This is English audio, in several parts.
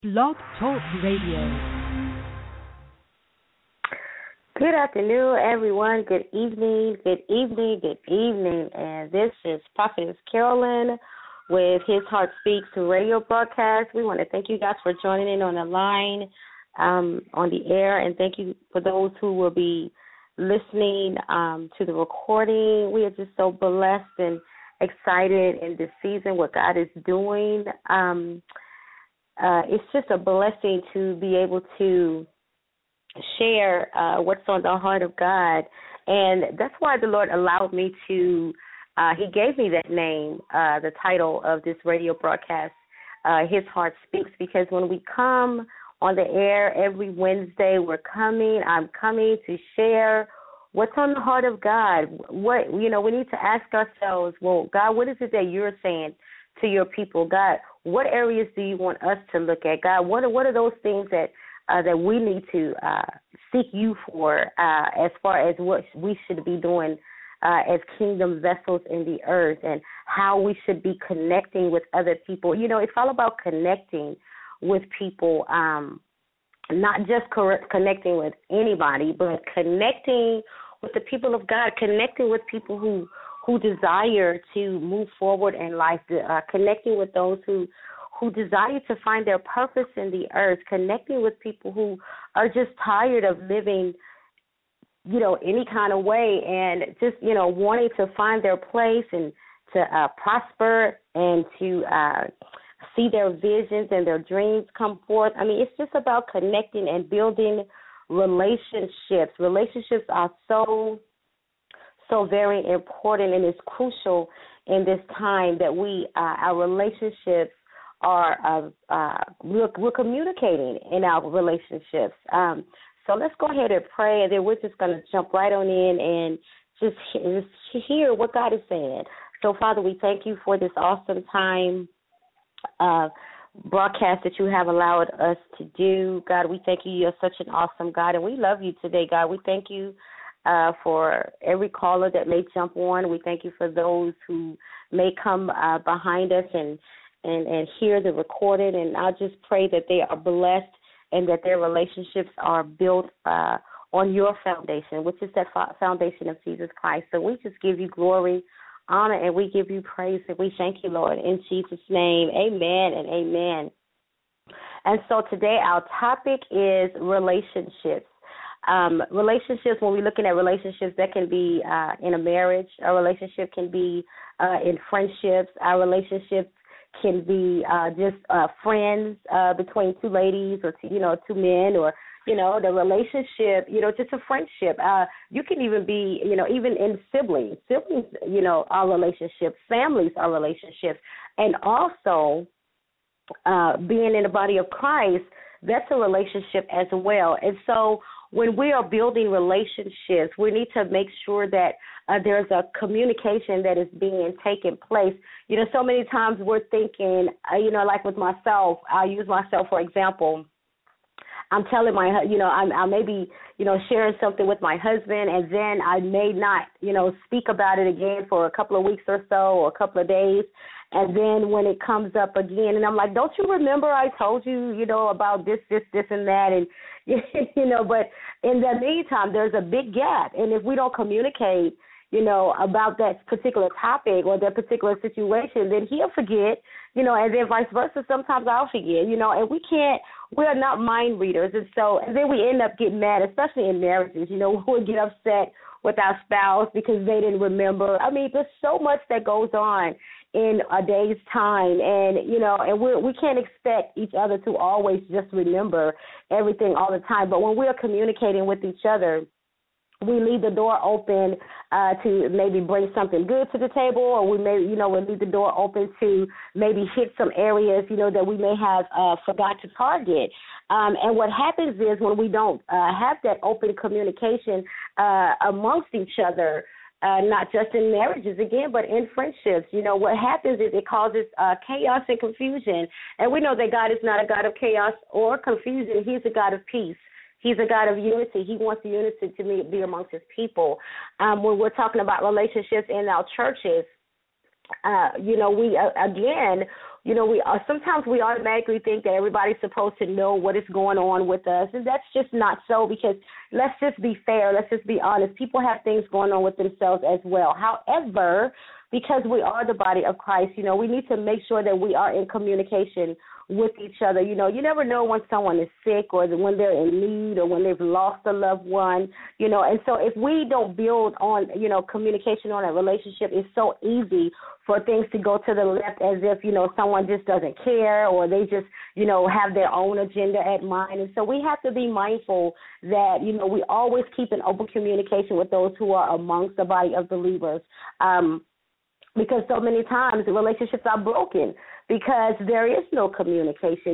Blog Talk Radio. Good afternoon, everyone. Good evening, good evening, good evening. And this is Prophetess Carolyn with His Heart Speaks radio broadcast. We want to thank you guys for joining in on the line, on the air, and thank you for those who will be listening to the recording. We are just so blessed and excited in this season, what God is doing. It's just a blessing to be able to share what's on the heart of God. And that's why the Lord allowed me to, He gave me that name, the title of this radio broadcast, His Heart Speaks, because when we come on the air every Wednesday, I'm coming to share what's on the heart of God. We need to ask ourselves, well, God, what is it that you're saying to your people? God, what areas do you want us to look at? God, what are those things that we need to seek you for as far as what we should be doing as kingdom vessels in the earth, and how we should be connecting with other people? You know, it's all about connecting with people, not just connecting with anybody, but connecting with the people of God, connecting with people who desire to move forward in life, connecting with those who desire to find their purpose in the earth, connecting with people who are just tired of living, any kind of way, and just, wanting to find their place and to prosper and to see their visions and their dreams come forth. I mean, it's just about connecting and building relationships. Relationships are so very important, and it's crucial in this time that our relationships are we're communicating in our relationships. So let's go ahead and pray, and then we're just going to jump right on in and just hear what God is saying. So, Father, we thank you for this awesome time broadcast that you have allowed us to do. God, we thank you. You're such an awesome God, and we love you today, God. We thank you for every caller that may jump on. We thank you for those who may come behind us and hear the recording. And I just pray that they are blessed and that their relationships are built on your foundation, which is that foundation of Jesus Christ. So we just give you glory, honor, and we give you praise, and we thank you, Lord, in Jesus' name. Amen and amen. And so today our topic is relationships. Relationships, when we're looking at relationships, that can be in a marriage. A relationship can be in friendships. Our relationships can be just friends between two ladies or two men, or the relationship, just a friendship. You can even be, even in siblings. Siblings, are relationships. Families are relationships. And also being in the body of Christ, that's a relationship as well. And so when we are building relationships, we need to make sure that there's a communication that is being taken place. So many times we're thinking, like with myself, I'll use myself for example. I'm telling I may be, sharing something with my husband, and then I may not, speak about it again for a couple of weeks or so, or a couple of days. And then when it comes up again, and I'm like, don't you remember I told you, about this, and that? And, but in the meantime, there's a big gap. And if we don't communicate, about that particular topic or that particular situation, then he'll forget, and then vice versa. Sometimes I'll forget, and we are not mind readers. And then we end up getting mad, especially in marriages, we'll get upset with our spouse because they didn't remember. I mean, there's so much that goes on in a day's time, and and we can't expect each other to always just remember everything all the time. But when we are communicating with each other, we leave the door open to maybe bring something good to the table, or we may, we leave the door open to maybe hit some areas, that we may have forgot to target. And what happens is when we don't have that open communication amongst each other, not just in marriages, again, but in friendships, what happens is it causes chaos and confusion. And we know that God is not a God of chaos or confusion. He's a God of peace. He's a God of unity. He wants unity to be amongst his people. When we're talking about relationships in our churches, we we sometimes we automatically think that everybody's supposed to know what is going on with us, and that's just not so, because let's just be fair, let's just be honest. People have things going on with themselves as well. However, because we are the body of Christ, we need to make sure that we are in communication with each other. You never know when someone is sick or when they're in need or when they've lost a loved one, and so if we don't build on, communication on a relationship, it's so easy for things to go to the left, as if, someone just doesn't care or they just, have their own agenda at mind. And so we have to be mindful that, we always keep an open communication with those who are amongst the body of believers. Because so many times the relationships are broken because there is no communication.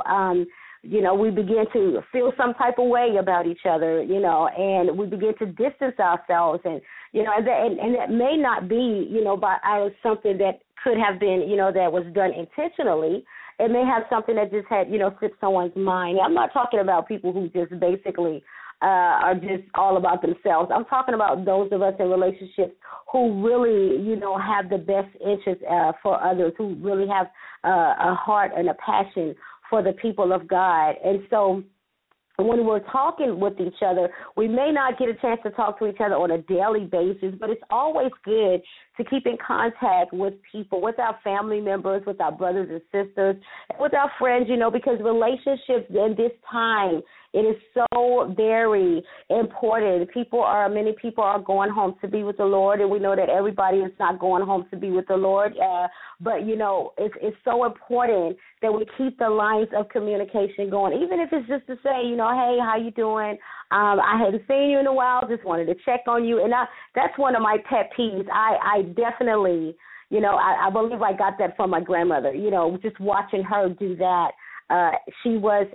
We begin to feel some type of way about each other, and we begin to distance ourselves, and that may not be, by something that could have been, that was done intentionally. It may have something that just had, slipped someone's mind. I'm not talking about people who just basically are just all about themselves. I'm talking about those of us in relationships who really, have the best interest for others, who really have a heart and a passion for the people of God. And so when we're talking with each other, we may not get a chance to talk to each other on a daily basis, but it's always good to keep in contact with people, with our family members, with our brothers and sisters, with our friends, because relationships in this time, it is so very important. Many people are going home to be with the Lord, and we know that everybody is not going home to be with the Lord. But it's so important that we keep the lines of communication going, even if it's just to say, hey, how you doing? I hadn't seen you in a while, just wanted to check on you. And that's one of my pet peeves. I definitely, I believe I got that from my grandmother, just watching her do that. She was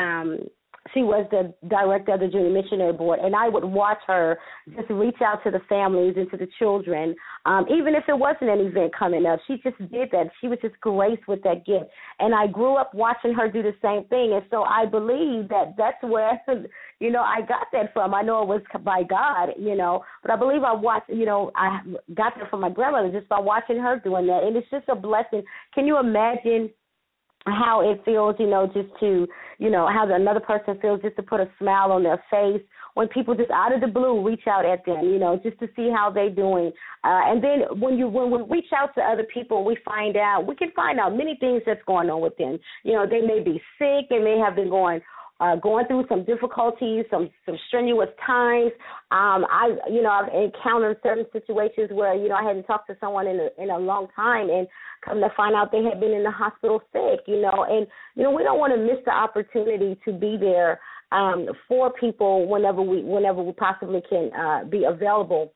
the director of the Junior Missionary Board, and I would watch her just reach out to the families and to the children, even if it wasn't an event coming up. She just did that. She was just graced with that gift, and I grew up watching her do the same thing, and so I believe that that's where, I got that from. I know it was by God, but I believe I watched, I got that from my grandmother just by watching her doing that, and it's just a blessing. Can you imagine how it feels, just to, how another person feels just to put a smile on their face when people just out of the blue reach out at them, just to see how they're doing. And then when we reach out to other people, we can find out many things that's going on with them. They may be sick, they may have been going through some difficulties, some strenuous times. I've encountered certain situations where, I hadn't talked to someone in a long time, and come to find out they had been in the hospital sick, and, we don't want to miss the opportunity to be there for people whenever we possibly can be available.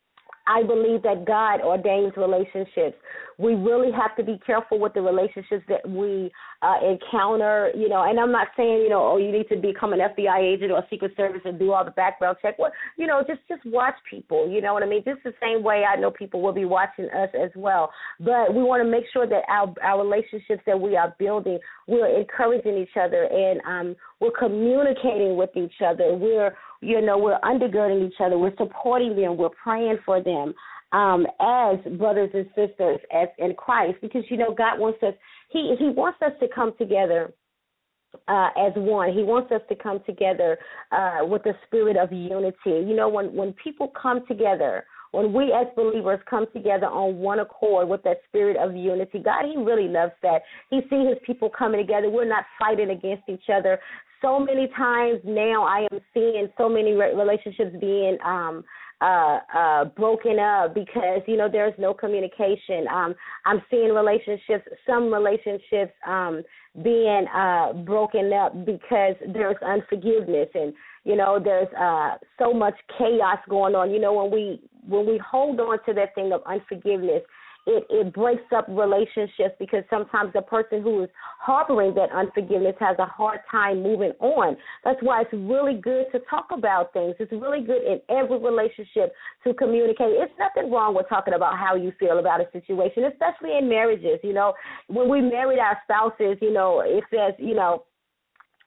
I believe that God ordains relationships. We really have to be careful with the relationships that we encounter, and I'm not saying, you need to become an FBI agent or a Secret Service and do all the background check. Well, just watch people, you know what I mean? Just the same way I know people will be watching us as well. But we want to make sure that our relationships that we are building, we're encouraging each other, and we're communicating with each other. We're undergirding each other. We're supporting them. We're praying for them as brothers and sisters as in Christ, because, God wants us, He wants us to come together as one. He wants us to come together with the spirit of unity. When people come together, when we as believers come together on one accord with that spirit of unity, God, He really loves that. He sees His people coming together. We're not fighting against each other. So many times now I am seeing so many relationships being broken up because, there's no communication. I'm seeing some relationships being broken up because there's unforgiveness, and, there's so much chaos going on. When we hold on to that thing of unforgiveness, it breaks up relationships, because sometimes the person who is harboring that unforgiveness has a hard time moving on. That's why it's really good to talk about things. It's really good in every relationship to communicate. It's nothing wrong with talking about how you feel about a situation, especially in marriages. When we married our spouses, it says,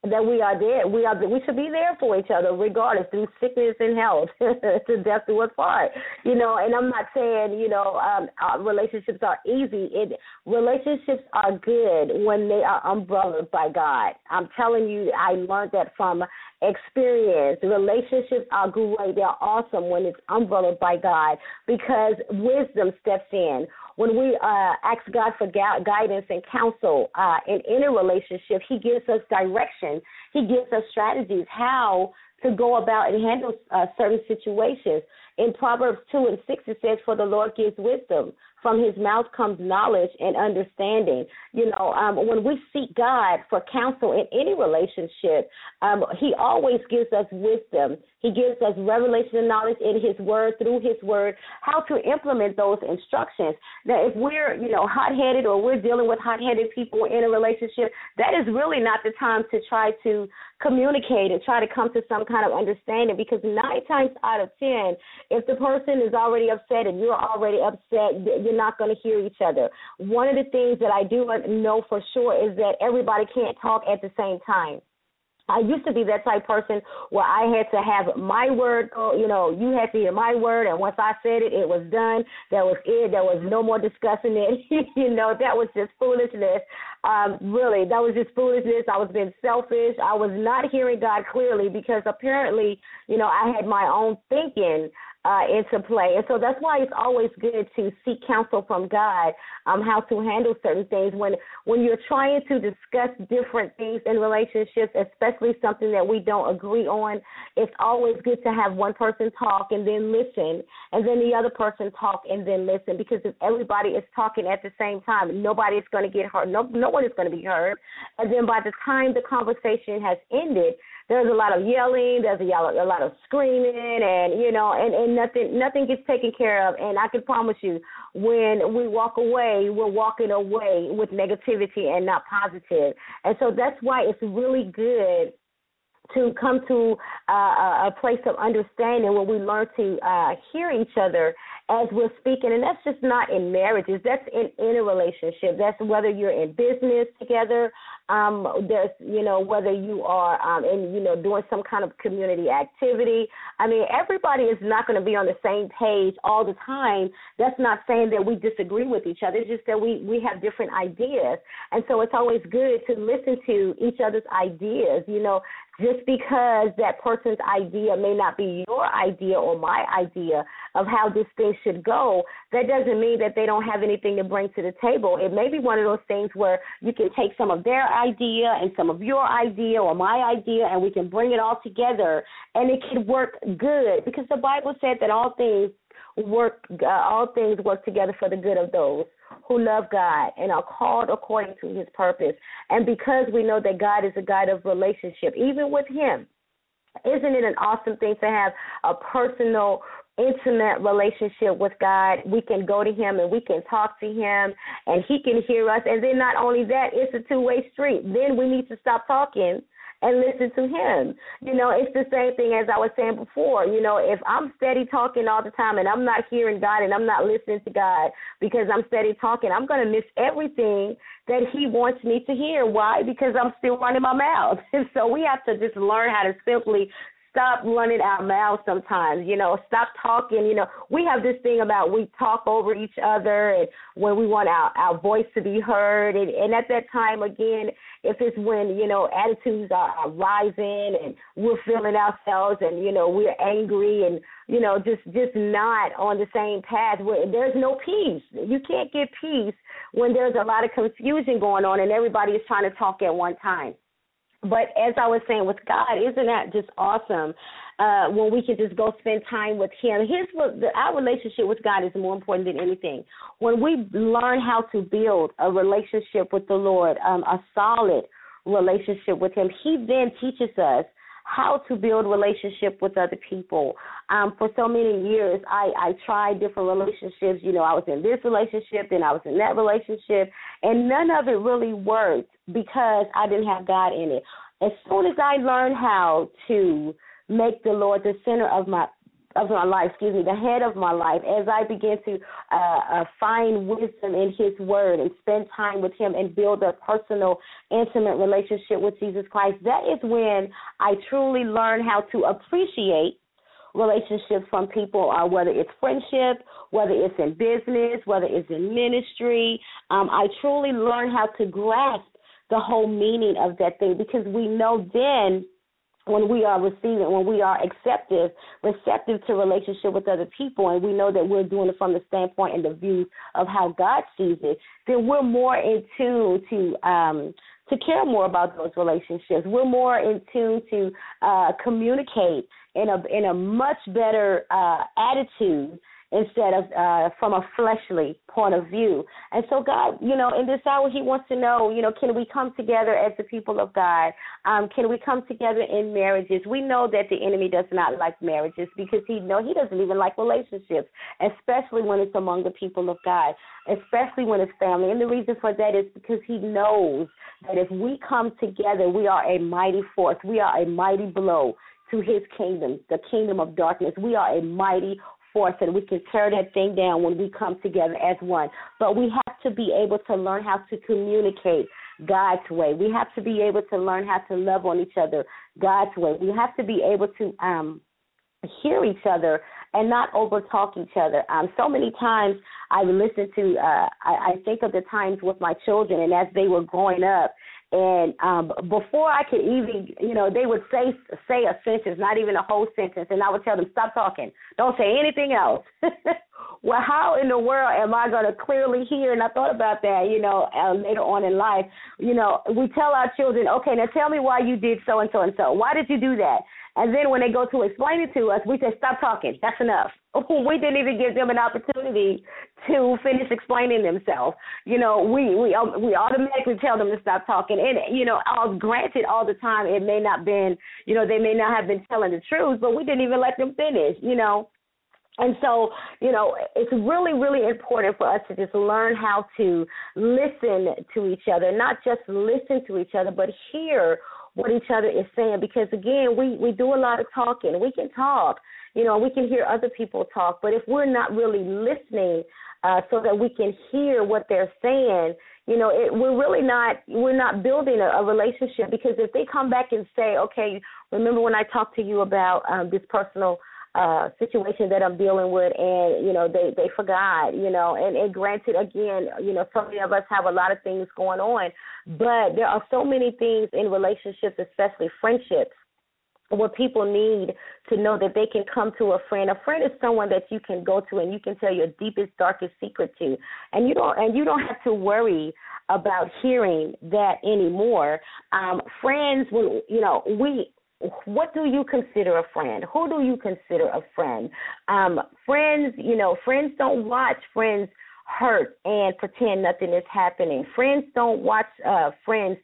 that we are there. We should be there for each other, regardless, through sickness and health, to death do us part. And I'm not saying relationships are easy. Relationships are good when they are umbrellaed by God. I'm telling you, I learned that from experience. Relationships are great. They're awesome when it's umbrellaed by God, because wisdom steps in. When we ask God for guidance and counsel in any relationship, He gives us direction. He gives us strategies how to go about and handle certain situations. In Proverbs 2:6, it says, "For the Lord gives wisdom. From His mouth comes knowledge and understanding." When we seek God for counsel in any relationship, He always gives us wisdom. He gives us revelation and knowledge in His Word, through His Word, how to implement those instructions. Now, if we're, hot-headed, or we're dealing with hot-headed people in a relationship, that is really not the time to try to communicate and try to come to some kind of understanding, because 9 times out of 10, if the person is already upset and you're already upset, you're not going to hear each other. One of the things that I do know for sure is that everybody can't talk at the same time. I used to be that type of person where I had to have my word go, you had to hear my word, and once I said it, it was done. That was it. There was no more discussing it. That was just foolishness. Really, that was just foolishness. I was being selfish. I was not hearing God clearly, because apparently, I had my own thinking into play. And so that's why it's always good to seek counsel from God, how to handle certain things. When you're trying to discuss different things in relationships, especially something that we don't agree on, it's always good to have one person talk and then listen, and then the other person talk and then listen, because if everybody is talking at the same time, nobody is going to get hurt. No one is going to be heard. And then by the time the conversation has ended, there's a lot of yelling, there's a lot of screaming, and nothing gets taken care of. And I can promise you, when we walk away, we're walking away with negativity and not positive. And so that's why it's really good to come to a place of understanding where we learn to hear each other as we're speaking. And that's just not in marriages. That's in a relationship. That's whether you're in business together, there's, whether you are doing some kind of community activity. I mean, everybody is not going to be on the same page all the time. That's not saying that we disagree with each other. It's just that we have different ideas. And so it's always good to listen to each other's ideas, just because that person's idea may not be your idea or my idea of how this thing should go, that doesn't mean that they don't have anything to bring to the table. It may be one of those things where you can take some of their idea and some of your idea or my idea, and we can bring it all together, and it can work good, because the Bible said that all things work together for the good of those who love God and are called according to His purpose. And because we know that God is a God of relationship, even with Him, isn't it an awesome thing to have a personal, intimate relationship with God? We can go to Him and we can talk to Him, and He can hear us. And then not only that, it's a two-way street. Then we need to stop talking and listen to Him. It's the same thing as I was saying before. If I'm steady talking all the time and I'm not hearing God and I'm not listening to God because I'm steady talking, I'm going to miss everything that He wants me to hear. Why? Because I'm still running my mouth. And so we have to just learn how to simply stop running our mouths sometimes, stop talking. We have this thing about we talk over each other and when we want our voice to be heard. And at that time, again, if it's when, attitudes are rising and we're feeling ourselves and, we're angry and, just not on the same path, there's no peace. You can't get peace when there's a lot of confusion going on and everybody is trying to talk at one time. But as I was saying, with God, isn't that just awesome when we can just go spend time with Him? Our relationship with God is more important than anything. When we learn how to build a relationship with the Lord, a solid relationship with Him, He then teaches us how to build relationship with other people. For so many years, I tried different relationships. I was in this relationship, then I was in that relationship, and none of it really worked because I didn't have God in it. As soon as I learned how to make the Lord the center of my of my life, the head of my life, as I begin to find wisdom in his word and spend time with him and build a personal, intimate relationship with Jesus Christ, that is when I truly learn how to appreciate relationships from people, whether it's friendship, whether it's in business, whether it's in ministry. I truly learn how to grasp the whole meaning of that thing, because we know then when we are receiving, when we are receptive to relationship with other people, and we know that we're doing it from the standpoint and the view of how God sees it, then we're more in tune to care more about those relationships. We're more in tune to communicate in a much better attitude instead of from a fleshly point of view. And so God, in this hour, he wants to know, can we come together as the people of God? Can we come together in marriages? We know that the enemy does not like marriages, because he doesn't even like relationships, especially when it's among the people of God, especially when it's family. And the reason for that is because he knows that if we come together, we are a mighty force. We are a mighty blow to his kingdom, the kingdom of darkness. We are a mighty force, and we can tear that thing down when we come together as one. But we have to be able to learn how to communicate God's way. We have to be able to learn how to love on each other God's way. We have to be able to hear each other and not overtalk each other. So many times I listen to, I think of the times with my children, and as they were growing up, and before I could even, they would say a sentence, not even a whole sentence, and I would tell them, stop talking. Don't say anything else. Well, how in the world am I going to clearly hear? And I thought about that, later on in life. We tell our children, okay, now tell me why you did so and so and so. Why did you do that? And then when they go to explain it to us, we say, stop talking. That's enough. We didn't even give them an opportunity to finish explaining themselves. We automatically tell them to stop talking. And, granted, all the time it may not been, they may not have been telling the truth, but we didn't even let them finish, And so, it's really, really important for us to just learn how to listen to each other, not just listen to each other, but hear what each other is saying, because, again, we do a lot of talking. We can talk, we can hear other people talk, but if we're not really listening so that we can hear what they're saying, we're not building a relationship, because if they come back and say, okay, remember when I talked to you about this personal situation that I'm dealing with, and, they forgot, and granted, again, so many of us have a lot of things going on, but there are so many things in relationships, especially friendships, where people need to know that they can come to a friend. A friend is someone that you can go to and you can tell your deepest, darkest secret to, and you don't have to worry about hearing that anymore. Friends, what do you consider a friend? Who do you consider a friend? Friends don't watch friends hurt and pretend nothing is happening. Friends don't watch friends,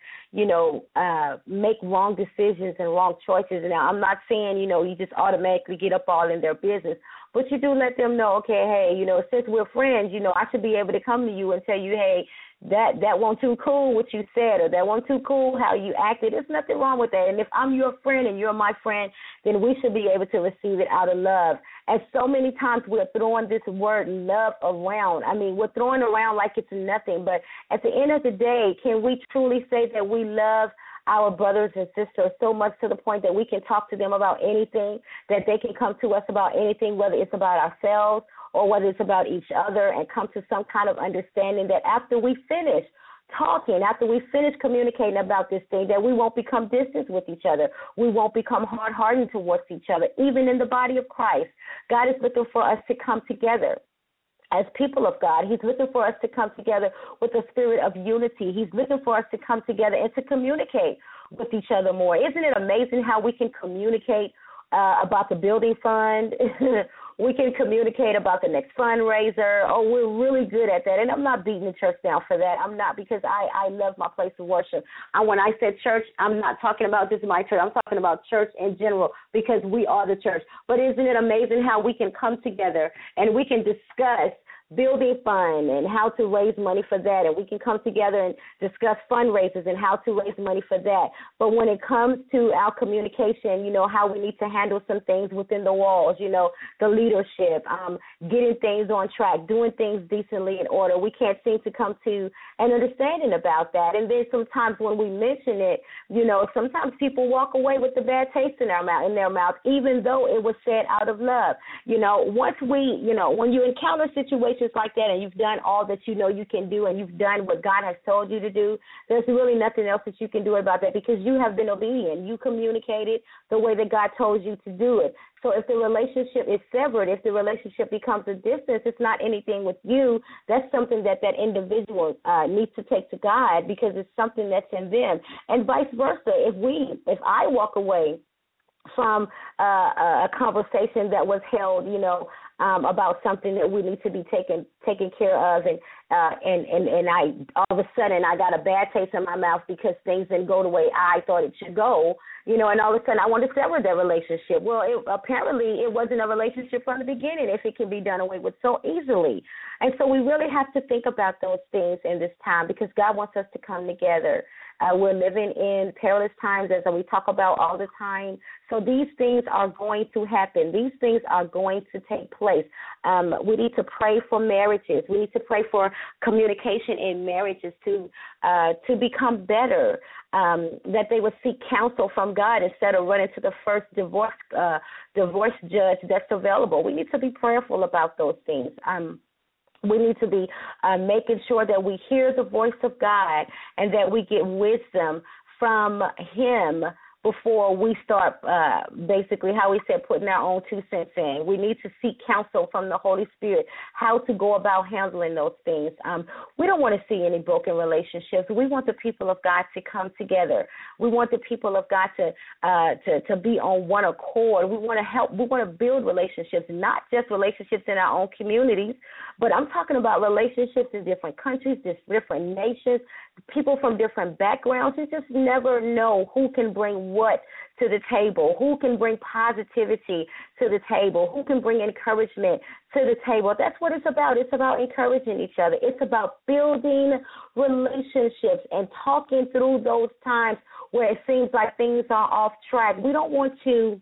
make wrong decisions and wrong choices. Now, I'm not saying, you just automatically get up all in their business, but you do let them know, okay, hey, since we're friends, I should be able to come to you and tell you, hey, that wasn't too cool what you said, or that wasn't too cool how you acted. There's nothing wrong with that. And if I'm your friend and you're my friend, then we should be able to receive it out of love. And so many times we're throwing this word love around. I mean, we're throwing around like it's nothing. But at the end of the day, can we truly say that we love our brothers and sisters so much to the point that we can talk to them about anything, that they can come to us about anything, whether it's about ourselves or whether it's about each other, and come to some kind of understanding that after we finish talking, after we finish communicating about this thing, that we won't become distant with each other. We won't become hard-hardened towards each other, even in the body of Christ. God is looking for us to come together as people of God. He's looking for us to come together with a spirit of unity. He's looking for us to come together and to communicate with each other more. Isn't it amazing how we can communicate about the building fund? We can communicate about the next fundraiser. Oh, we're really good at that. And I'm not beating the church down for that. I'm not, because I love my place of worship. When I said church, I'm not talking about just my church. I'm talking about church in general, because we are the church. But isn't it amazing how we can come together and we can discuss building fund and how to raise money for that, and we can come together and discuss fundraisers and how to raise money for that. But when it comes to our communication, how we need to handle some things within the walls, the leadership, getting things on track, doing things decently in order, we can't seem to come to an understanding about that. And then sometimes when we mention it, sometimes people walk away with a bad taste in their mouth, even though it was said out of love. Once when you encounter situations like that and you've done all that you can do and you've done what God has told you to do, there's really nothing else that you can do about that because you have been obedient. You communicated the way that God told you to do it. So if the relationship is severed, if the relationship becomes a distance, it's not anything with you. That's something that individual needs to take to God because it's something that's in them. And vice versa. If I walk away from a conversation that was held, about something that we need to be taken care of, and I all of a sudden I got a bad taste in my mouth because things didn't go the way I thought it should go, and all of a sudden I want to sever that relationship. Well, apparently it wasn't a relationship from the beginning if it can be done away with so easily. And so we really have to think about those things in this time because God wants us to come together. We're living in perilous times, as we talk about all the time. So these things are going to happen. These things are going to take place. We need to pray for marriages. We need to pray for communication in marriages to become better, that they would seek counsel from God instead of running to the first divorce judge that's available. We need to be prayerful about those things. We need to be making sure that we hear the voice of God and that we get wisdom from Him before we start basically, how he said, putting our own 2 cents in. We need to seek counsel from the Holy Spirit, how to go about handling those things. We don't want to see any broken relationships. We want the people of God to come together. We want the people of God to be on one accord. We want to help. We want to build relationships, not just relationships in our own communities, but I'm talking about relationships in different countries, different nations, people from different backgrounds. You just never know who can bring what to the table, who can bring positivity to the table, who can bring encouragement to the table. That's what it's about. It's about encouraging each other. It's about building relationships and talking through those times where it seems like things are off track. We don't want to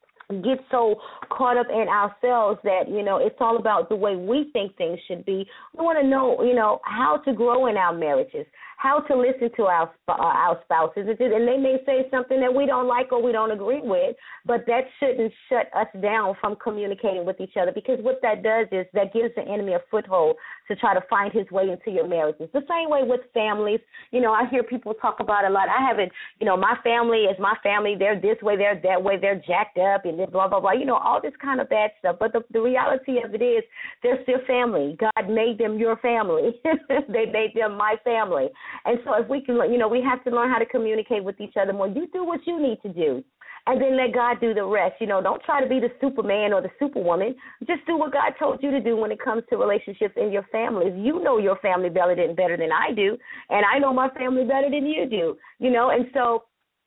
get so caught up in ourselves that, it's all about the way we think things should be. We want to know, how to grow in our marriages, how to listen to our spouses. And they may say something that we don't like or we don't agree with, but that shouldn't shut us down from communicating with each other, because what that does is that gives the enemy a foothold to try to find his way into your marriages. The same way with families. I hear people talk about a lot. I haven't, my family is my family. They're this way, they're that way, they're jacked up and blah, blah, blah, all this kind of bad stuff. But the reality of it is they're still family. God made them your family. They made them my family. And so if we can, we have to learn how to communicate with each other more. You do what you need to do, and then let God do the rest. Don't try to be the Superman or the Superwoman. Just do what God told you to do when it comes to relationships in your families. You know your family better than I do, and I know my family better than you do, and so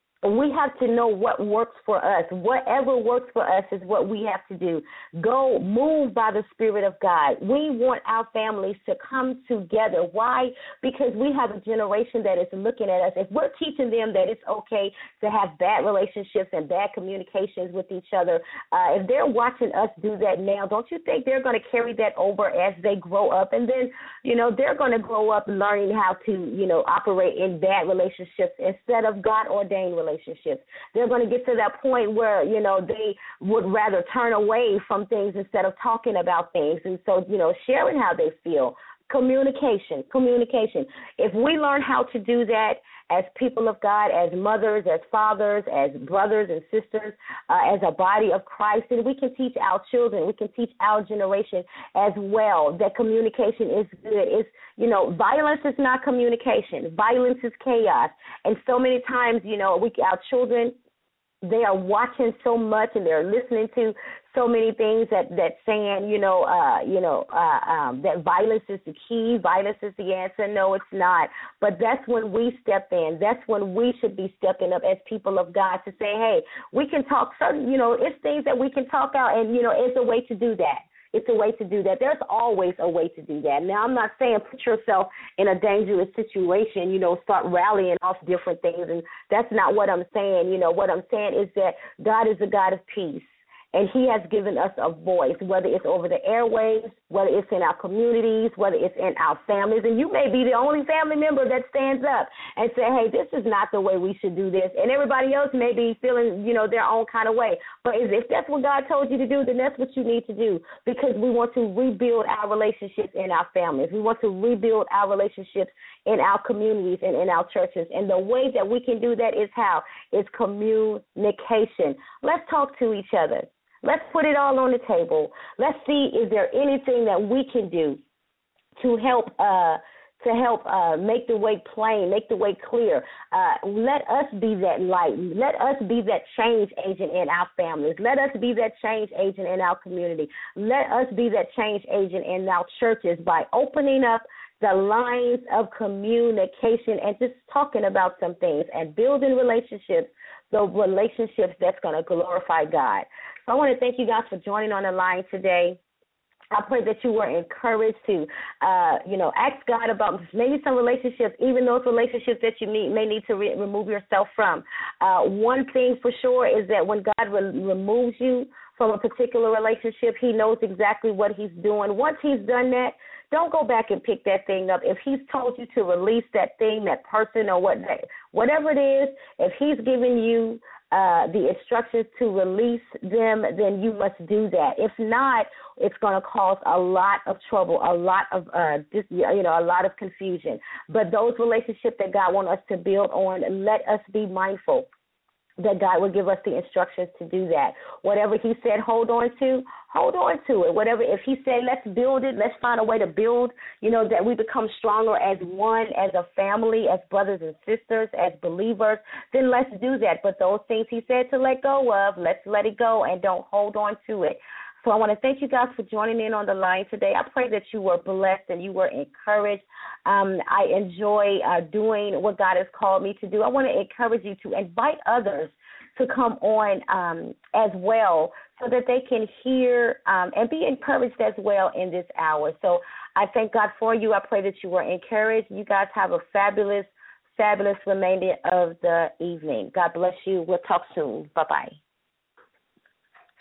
we have to know what works for us. Whatever works for us is what we have to do. Go move by the Spirit of God. We want our families to come together. Why? Because we have a generation that is looking at us. If we're teaching them that it's okay to have bad relationships and bad communications with each other, if they're watching us do that now, don't you think they're going to carry that over as they grow up? And then, they're going to grow up learning how to, operate in bad relationships instead of God-ordained relationships. They're going to get to that point where, they would rather turn away from things instead of talking about things. And so, sharing how they feel. Communication. If we learn how to do that as people of God, as mothers, as fathers, as brothers and sisters, as a body of Christ, then we can teach our children, we can teach our generation as well that communication is good. It's, violence is not communication. Violence is chaos. And so many times, our children, they are watching so much and they're listening to so many things that saying, that violence is the key, violence is the answer. No, it's not. But that's when we step in. That's when we should be stepping up as people of God to say, hey, we can talk certain, it's things that we can talk out, and, it's a way to do that. it's a way to do that. There's always a way to do that. Now, I'm not saying put yourself in a dangerous situation, start rallying off different things, and that's not what I'm saying. What I'm saying is that God is a God of peace. And he has given us a voice, whether it's over the airwaves, whether it's in our communities, whether it's in our families. And you may be the only family member that stands up and say, hey, this is not the way we should do this. And everybody else may be feeling, their own kind of way. But if that's what God told you to do, then that's what you need to do, because we want to rebuild our relationships in our families. We want to rebuild our relationships in our communities and in our churches. And the way that we can do that is how? It's communication. Let's talk to each other. Let's put it all on the table. Let's see, is there anything that we can do to help make the way plain, make the way clear. Let us be that light. Let us be that change agent in our families. Let us be that change agent in our community. Let us be that change agent in our churches by opening up the lines of communication and just talking about some things and building relationships, the relationships that's going to glorify God. So I want to thank you guys for joining on the line today. I pray that you were encouraged to, ask God about maybe some relationships, even those relationships that you may need to remove yourself from. One thing for sure is that when God removes you from a particular relationship, he knows exactly what he's doing. Once he's done that, don't go back and pick that thing up. If he's told you to release that thing, that person, or whatever it is, if he's given you the instructions to release them, then you must do that. If not, it's going to cause a lot of trouble, a lot of a lot of confusion. But those relationships that God wants us to build on, let us be mindful that God will give us the instructions to do that. Whatever he said, hold on to it. Whatever, if he said, let's build it, let's find a way to build, that we become stronger as one, as a family, as brothers and sisters, as believers, then let's do that. But those things he said to let go of, let's let it go and don't hold on to it. So I want to thank you guys for joining in on the line today. I pray that you were blessed and you were encouraged. I enjoy doing what God has called me to do. I want to encourage you to invite others to come on as well so that they can hear and be encouraged as well in this hour. So I thank God for you. I pray that you were encouraged. You guys have a fabulous remainder of the evening. God bless you. We'll talk soon. Bye-bye.